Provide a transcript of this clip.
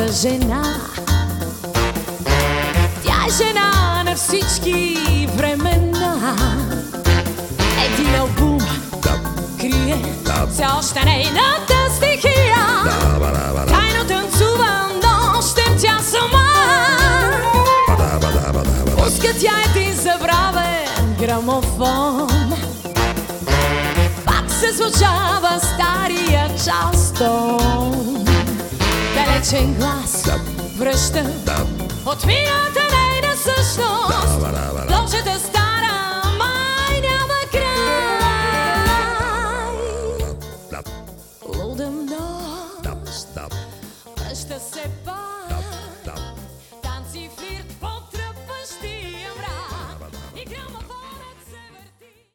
моята жена. Тя е жена на всички времена. Един албум крие все още нейната стихия. Тайно танцува нощем тя сама. Пуска тя един забравен грамофон. Пак се звучава стария частон. Далечен глас връща от мината нейна същност. Ложата